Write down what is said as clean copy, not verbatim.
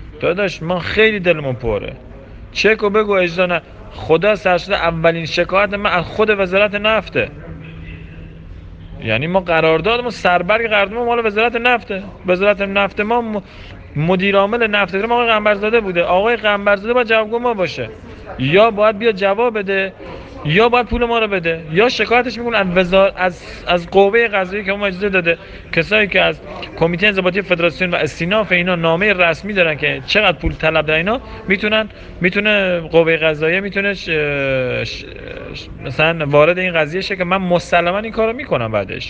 داداش ما خیلی دلمون پره. چک و بگو اجرا نه. خدا سرشده اولین شکایت من از خود وزارت نفته. یعنی ما قراردادمون سربرگ قراردادمون مال وزارت نفته. وزارت نفت ما مدیر عامل نفت ما آقای قنبرزاده بوده. آقای قنبرزاده باید جوابگو ما باشه. یا باید بیا جواب بده یا باید پول ما رو بده، یا شکایتش میکنن از قوه قضاییه که ما اجازه داده. کسایی که از کمیته انضباطی فدراسیون و استیناف اینا نامه رسمی دارن که چقدر پول طلب دارن، اینا میتونه قوه قضاییه میتونه مثلا وارد این قضیه شه که من مسلما این کارو میکنم بعدش.